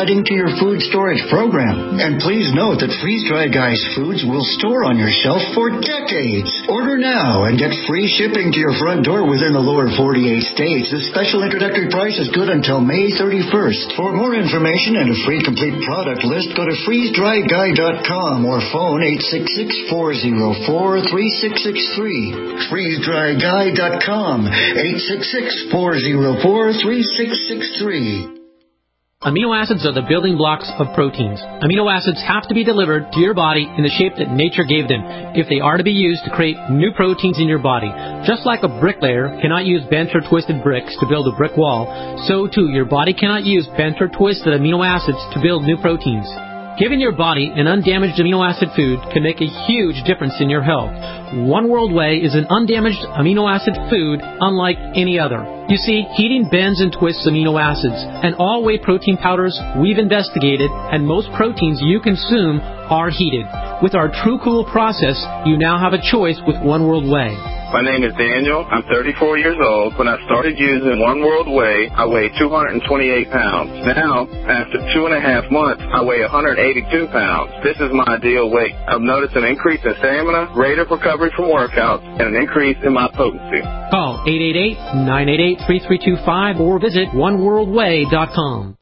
adding to your food storage program. And please note that Freeze Dry Guy's foods will store on your shelf for decades. Order now and get free shipping to your front door within the lower forty-eight states. This special introductory price is good until May thirty-first. For more information and a free complete product list, go to freeze dry guy dot com or phone eight six six, four zero four, three six six three. freeze dry guy dot com, eight six six, four zero four, three six six three. Amino acids are the building blocks of proteins. Amino acids have to be delivered to your body in the shape that nature gave them if they are to be used to create new proteins in your body. Just like a bricklayer cannot use bent or twisted bricks to build a brick wall, so too your body cannot use bent or twisted amino acids to build new proteins. Giving your body an undamaged amino acid food can make a huge difference in your health. One World Whey is an undamaged amino acid food unlike any other. You see, heating bends and twists amino acids, and all whey protein powders we've investigated and most proteins you consume are heated. With our True Cool process, you now have a choice with One World Whey. My name is Daniel. I'm thirty-four years old. When I started using One World Whey, I weighed two hundred twenty-eight pounds. Now, after two and a half months, I weigh one hundred eighty-two pounds. This is my ideal weight. I've noticed an increase in stamina, rate of recovery from workouts, and an increase in my potency. Call eight eight eight, nine eight eight, three three two five or visit one world way dot com.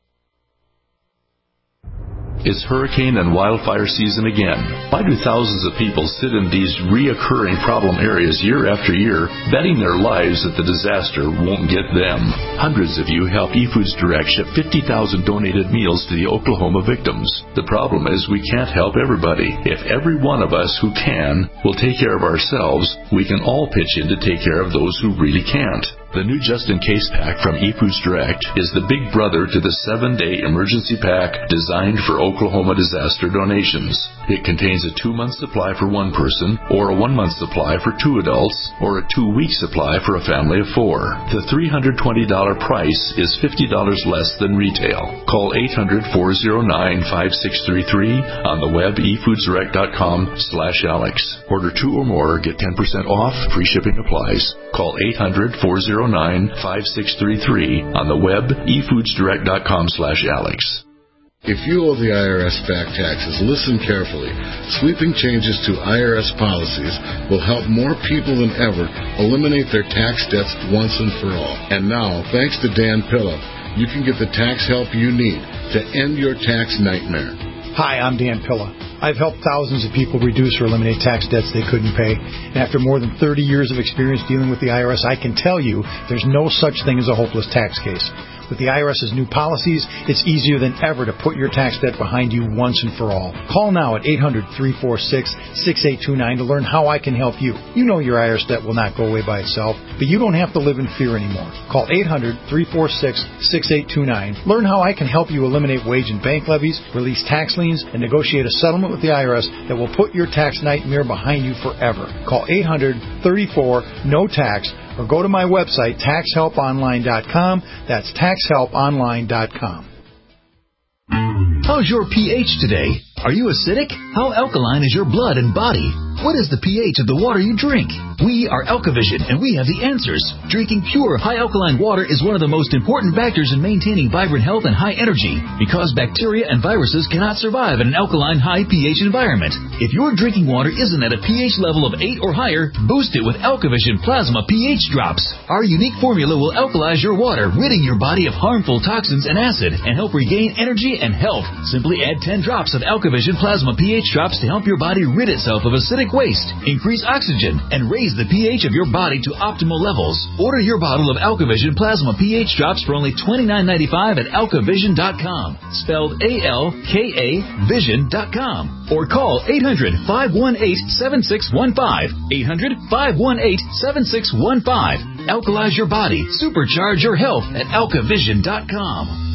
It's hurricane and wildfire season again. Why do thousands of people sit in these reoccurring problem areas year after year, betting their lives that the disaster won't get them? Hundreds of you help eFoods Direct ship fifty thousand donated meals to the Oklahoma victims. The problem is we can't help everybody. If every one of us who can will take care of ourselves, we can all pitch in to take care of those who really can't. The new Just In Case pack from eFoods Direct is the big brother to the seven-day emergency pack designed for Oklahoma disaster donations. It contains a two-month supply for one person, or a one-month supply for two adults, or a two-week supply for a family of four. The three hundred twenty dollars price is fifty dollars less than retail. Call eight hundred, four oh nine, five six three three on the web e foods direct dot com slash Alex. Order two or more, get ten percent off, free shipping applies. Call eight hundred, four oh nine, five six three three on the web e foods direct dot com slash Alex. If you owe the I R S back taxes, listen carefully. Sweeping changes to I R S policies will help more people than ever eliminate their tax debts once and for all. And now, thanks to Dan Pilla, you can get the tax help you need to end your tax nightmare. Hi, I'm Dan Pilla. I've helped thousands of people reduce or eliminate tax debts they couldn't pay. And after more than thirty years of experience dealing with the I R S, I can tell you there's no such thing as a hopeless tax case. With the I R S's new policies, it's easier than ever to put your tax debt behind you once and for all. Call now at eight hundred, three four six, six eight two nine to learn how I can help you. You know your I R S debt will not go away by itself, but you don't have to live in fear anymore. Call eight hundred, three four six, six eight two nine. Learn how I can help you eliminate wage and bank levies, release tax liens, and negotiate a settlement with the I R S that will put your tax nightmare behind you forever. Call eight hundred, thirty-four, no tax or go to my website, tax help online dot com. That's tax help online dot com. How's your pH today? Are you acidic? How alkaline is your blood and body? What is the pH of the water you drink? We are Alkavision, and we have the answers. Drinking pure, high alkaline water is one of the most important factors in maintaining vibrant health and high energy, because bacteria and viruses cannot survive in an alkaline, high pH environment. If your drinking water isn't at a pH level of eight or higher, boost it with Alkavision Plasma pH Drops. Our unique formula will alkalize your water, ridding your body of harmful toxins and acid, and help regain energy and health. Simply add ten drops of Alkavision Plasma pH Drops to help your body rid itself of acidic waste, increase oxygen, and raise the pH of your body to optimal levels. Order your bottle of Alkavision Plasma pH Drops for only twenty-nine ninety-five at alkavision dot com, spelled A L K A vision dot com, or call eight hundred, five one eight, seven six one five, eight hundred, five one eight, seven six one five. Alkalize your body, supercharge your health at alkavision dot com.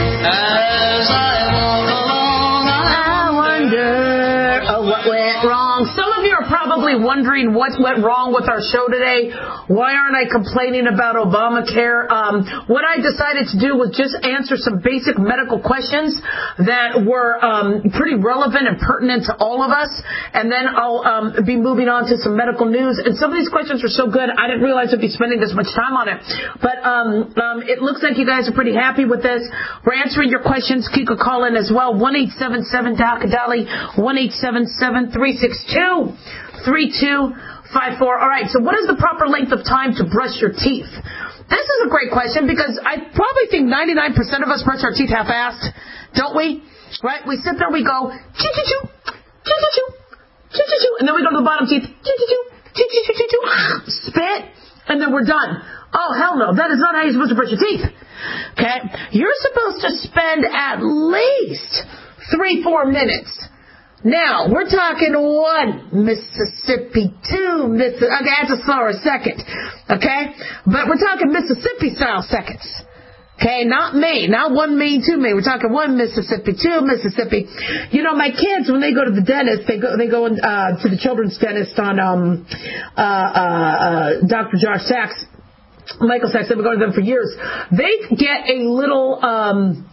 Wrong. wrong. Some of you are probably wondering what went wrong with our show today. Why aren't I complaining about Obamacare? Um, what I decided to do was just answer some basic medical questions that were um, pretty relevant and pertinent to all of us, and then I'll um, be moving on to some medical news. And some of these questions were so good, I didn't realize I'd be spending this much time on it. But um, um, it looks like you guys are pretty happy with this. We're answering your questions. You could call in as well. one eight seven seven doc Dolly. one eight seven seven three six two three two five four. All right, so what is the proper length of time to brush your teeth? This is a great question because I probably think ninety-nine percent of us brush our teeth half-assed, don't we? Right? We sit there, we go, choo-choo-choo, choo-choo-choo, choo-choo-choo, and then we go to the bottom teeth, choo-choo-choo, choo-choo-choo-choo, spit, and then we're done. Oh, hell no, that is not how you're supposed to brush your teeth. Okay? You're supposed to spend at least three, four minutes. Now, we're talking one Mississippi, two Mississippi. Okay, that's a slower second. Okay? But we're talking Mississippi-style seconds. Okay, not Maine. Not one Maine, two Maine. We're talking one Mississippi, two Mississippi. You know, my kids, when they go to the dentist, they go they go in, uh, to the children's dentist on um, uh, uh, uh, Doctor Josh Sachs, Michael Sachs. They've been going to them for years. They get a little... Um,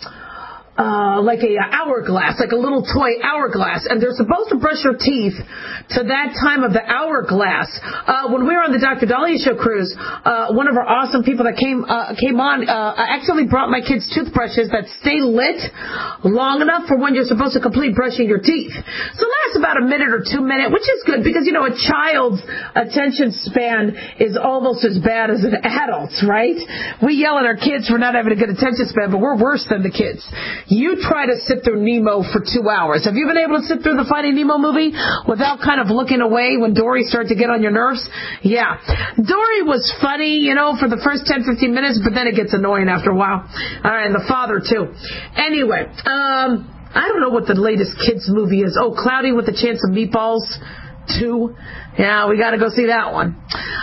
Uh, like a hourglass, like a little toy hourglass, and they're supposed to brush your teeth to that time of the hourglass. Uh, when we were on the Doctor Dahlia Show cruise, uh, one of our awesome people that came uh, came on, uh, I actually brought my kids toothbrushes that stay lit long enough for when you're supposed to complete brushing your teeth. So it lasts about a minute or two minutes, which is good because, you know, a child's attention span is almost as bad as an adult's, right? We yell at our kids for not having a good attention span, but we're worse than the kids. You try to sit through Nemo for two hours. Have you been able to sit through the Finding Nemo movie without kind of looking away when Dory started to get on your nerves? Yeah. Dory was funny, you know, for the first ten, fifteen minutes, but then it gets annoying after a while. All right, and the father, too. Anyway, um, I don't know what the latest kids movie is. Oh, Cloudy with a Chance of Meatballs two. Yeah, we got to go see that one.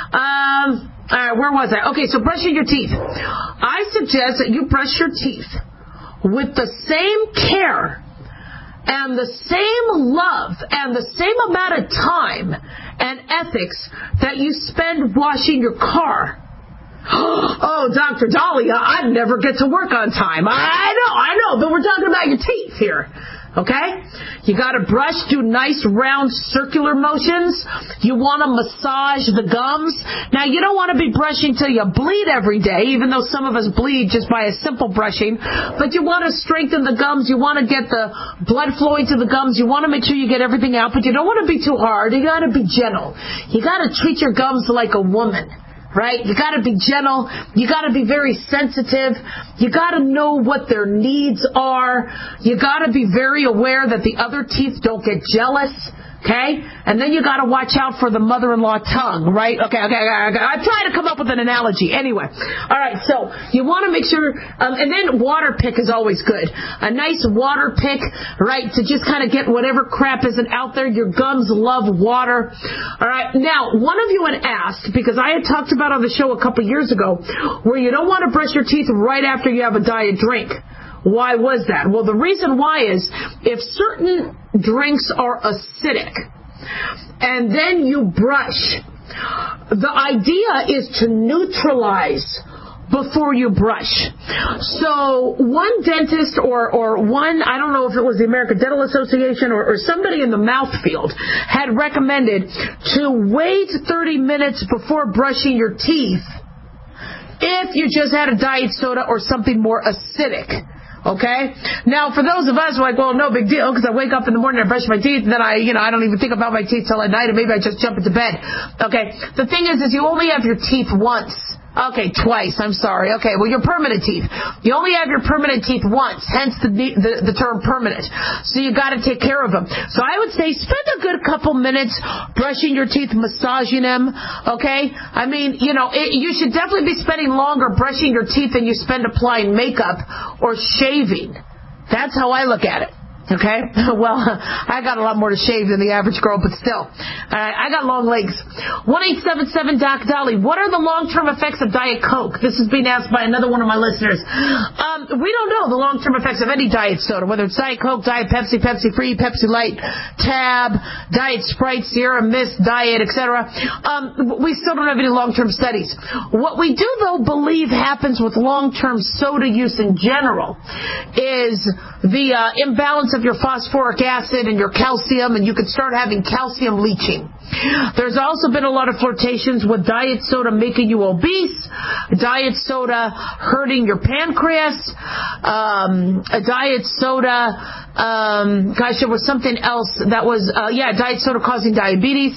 Um, all right, where was I? Okay, so brushing your teeth. I suggest that you brush your teeth with the same care and the same love and the same amount of time and ethics that you spend washing your car. Oh, Doctor Dahlia, I'd never get to work on time. I know, I know, but we're talking about your teeth here. Okay? You gotta brush, do nice round circular motions. You wanna massage the gums. Now, you don't wanna be brushing till you bleed every day, even though some of us bleed just by a simple brushing. But you wanna strengthen the gums. You wanna get the blood flowing to the gums. You wanna make sure you get everything out, but you don't wanna be too hard. You gotta be gentle. You gotta treat your gums like a woman. Right? You gotta be gentle. You gotta be very sensitive. You gotta know what their needs are. You gotta be very aware that the other teeth don't get jealous. Okay? And then you gotta watch out for the mother-in-law tongue, right? Okay, okay, okay, okay. I'm trying to come up with an analogy. Anyway. Alright, so you wanna make sure, um, and then water pick is always good. A nice water pick, right, to just kind of get whatever crap isn't out there. Your gums love water. Alright, now, one of you had asked, because I had talked about on the show a couple years ago, where you don't want to brush your teeth right after you have a diet drink. Why was that? Well, the reason why is if certain drinks are acidic and then you brush, the idea is to neutralize before you brush. So one dentist or, or one, I don't know if it was the American Dental Association or, or somebody in the mouth field had recommended to wait thirty minutes before brushing your teeth if you just had a diet soda or something more acidic. Okay? Now, for those of us who are like, well, no big deal, because I wake up in the morning and I brush my teeth, and then I, you know, I don't even think about my teeth till at night, and maybe I just jump into bed. Okay? The thing is, is you only have your teeth once. Okay, twice. I'm sorry. Okay, well, your permanent teeth. You only have your permanent teeth once, hence the the, the term permanent. So you got to take care of them. So I would say spend a good couple minutes brushing your teeth, massaging them. Okay? I mean, you know, it, you should definitely be spending longer brushing your teeth than you spend applying makeup or shaving. That's how I look at it. Okay? Well, I got a lot more to shave than the average girl, but still. Uh, I got long legs. one eight seven seven Doc Dolly. What are the long-term effects of Diet Coke? This is being asked by another one of my listeners. Um, we don't know the long-term effects of any diet soda, whether it's Diet Coke, Diet Pepsi, Pepsi Free, Pepsi Light, Tab, Diet Sprite, Sierra Mist, Diet, et cetera. Um, we still don't have any long-term studies. What we do, though, believe happens with long-term soda use in general is the uh, imbalance of your phosphoric acid and your calcium, and you could start having calcium leaching. There's also been a lot of flirtations with diet soda making you obese, diet soda hurting your pancreas, um, a diet soda, um, gosh, there was something else that was, uh, yeah, diet soda causing diabetes.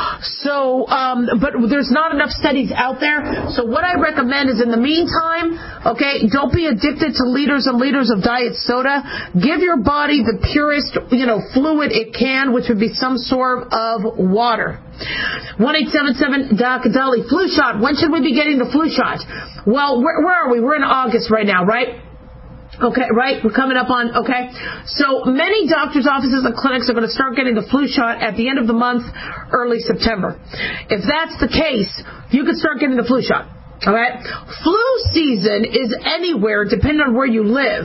So, um, but there's not enough studies out there. So what I recommend is in the meantime, okay, don't be addicted to liters and liters of diet soda. Give your body the purest, you know, fluid it can, which would be some sort of water. one eight seven seven Doc Dolly. Flu shot. When should we be getting the flu shot? Well, where, where are we? We're in August right now, right? Okay, right? We're coming up on, okay. So many doctors' offices and clinics are going to start getting the flu shot at the end of the month, early September. If that's the case, you can start getting the flu shot. All right? Flu season is anywhere, depending on where you live,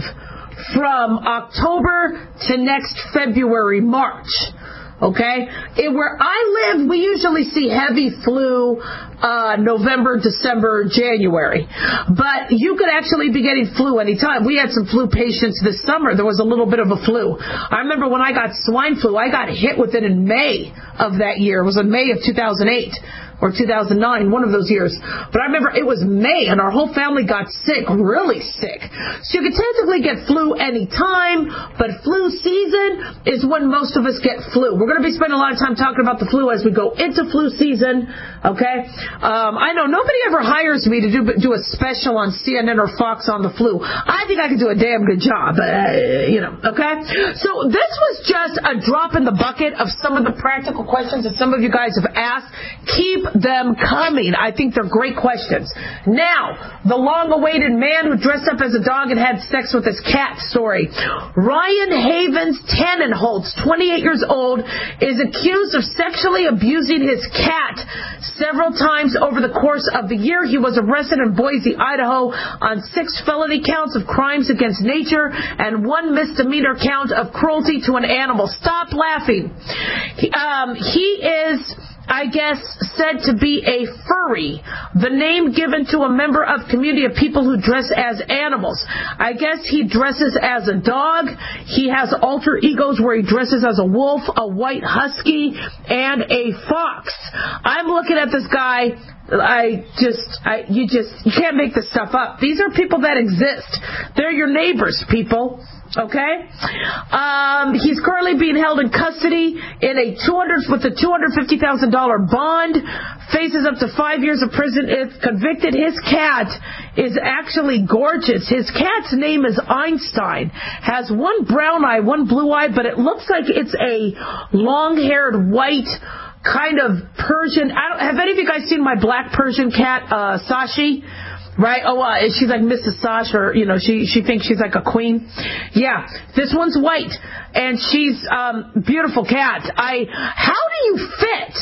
from October to next February, March. Okay? It, where I live, we usually see heavy flu uh, November, December, January. But you could actually be getting flu anytime. We had some flu patients this summer. There was a little bit of a flu. I remember when I got swine flu, I got hit with it in May of that year. It was in May of two thousand eight. Or two thousand nine, one of those years. But I remember it was May, and our whole family got sick, really sick. So you can technically get flu anytime, but flu season is when most of us get flu. We're going to be spending a lot of time talking about the flu as we go into flu season, okay? Um, I know nobody ever hires me to do do a special on C N N or Fox on the flu. I think I could do a damn good job, uh, you know, okay? So this was just a drop in the bucket of some of the practical questions that some of you guys have asked. Keep them coming. I think they're great questions. Now, the long-awaited man who dressed up as a dog and had sex with his cat story. Ryan Havens Tannenholtz, twenty-eight years old, is accused of sexually abusing his cat several times over the course of the year. He was arrested in Boise, Idaho on six felony counts of crimes against nature and one misdemeanor count of cruelty to an animal. Stop laughing. He, um, he is... I guess, said to be a furry, the name given to a member of community of people who dress as animals. I guess he dresses as a dog. He has alter egos where he dresses as a wolf, a white husky, and a fox. I'm looking at this guy. I just, I, you just, you can't make this stuff up. These are people that exist. They're your neighbors, people. Okay? Um, he's currently being held in custody in a two hundred with a two hundred fifty thousand dollars bond, faces up to five years of prison if convicted. His cat is actually gorgeous. His cat's name is Einstein. Has one brown eye, one blue eye, but it looks like it's a long-haired white kind of Persian. I don't, have any of you guys seen my black Persian cat, uh, Sashi? Right? Oh, uh, she's like Missus Sash, or, you know, she, she thinks she's like a queen. Yeah. This one's white, and she's, um, beautiful cat. I, how do you fit?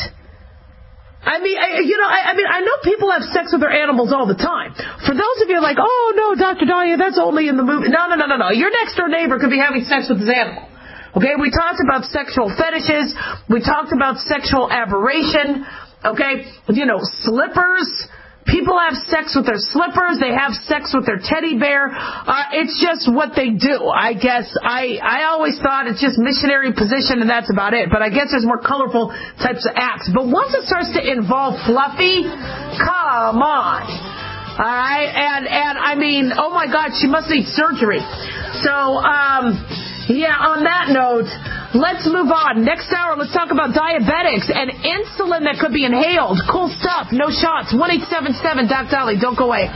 I mean, I, you know, I, I mean, I know people have sex with their animals all the time. For those of you like, oh, no, Doctor Dahlia, that's only in the movie. No, no, no, no, no. Your next door neighbor could be having sex with his animal. Okay? We talked about sexual fetishes. We talked about sexual aberration. Okay? You know, slippers. People have sex with their slippers. They have sex with their teddy bear. Uh, it's just what they do. I guess I, I always thought it's just missionary position and that's about it. But I guess there's more colorful types of acts. But once it starts to involve Fluffy, come on. All right. And, and I mean, oh my God, she must need surgery. So, um, yeah, on that note, let's move on. Next hour, let's talk about diabetics and insulin that could be inhaled. Cool stuff. No shots. one eight seven seven Doc Dolly. Don't go away.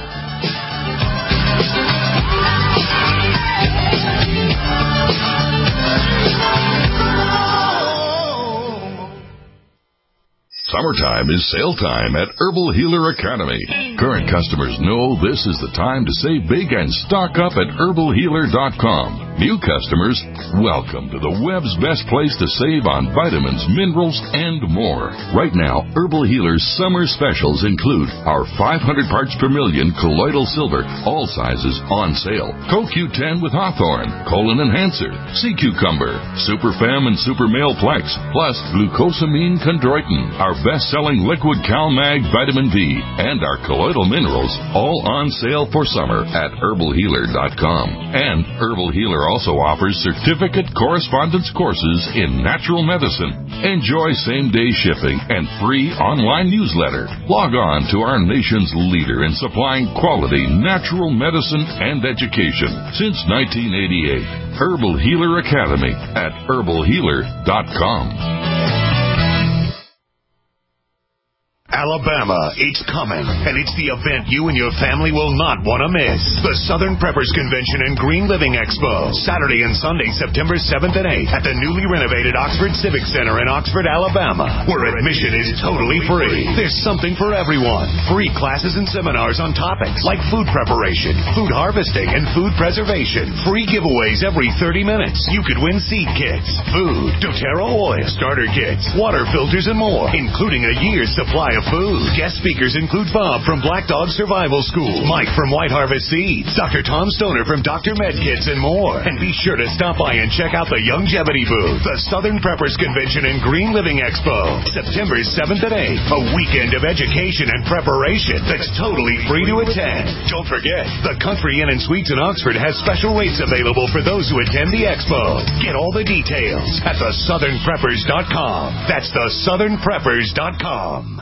Summertime is sale time at Herbal Healer Academy. Current customers know this is the time to save big and stock up at herbal healer dot com. New customers, welcome to the web's best place to save on vitamins, minerals, and more. Right now, Herbal Healer's summer specials include our five hundred parts per million colloidal silver, all sizes on sale. Co Q ten with Hawthorne, Colon Enhancer, Sea Cucumber, Super Fem and Super Male Plex, plus Glucosamine Chondroitin, our best-selling liquid CalMag Vitamin V, and our colloidal minerals, all on sale for summer at herbal healer dot com. And Herbal Healer also offers certificate correspondence courses in natural medicine. Enjoy same-day shipping and free online newsletter. Log on to our nation's leader in supplying quality natural medicine and education since nineteen eighty-eight. Herbal Healer Academy at herbal healer dot com. Alabama, it's coming, and it's the event you and your family will not want to miss. The Southern Preppers Convention and Green Living Expo, Saturday and Sunday, September seventh and eighth, at the newly renovated Oxford Civic Center in Oxford, Alabama, where admission is totally free. There's something for everyone. Free classes and seminars on topics like food preparation, food harvesting, and food preservation. Free giveaways every thirty minutes. You could win seed kits, food, doTERRA oil, starter kits, water filters, and more, including a year's supply of food. Guest speakers include Bob from Black Dog Survival School, Mike from White Harvest Seeds, Doctor Tom Stoner from Doctor Med Kits, and more. And be sure to stop by and check out the Longevity booth. The Southern Preppers Convention and Green Living Expo, September seventh and eighth. A weekend of education and preparation that's totally free to attend. Don't forget, the Country Inn and Suites in Oxford has special rates available for those who attend the expo. Get all the details at the southern preppers dot com. That's the southern preppers dot com.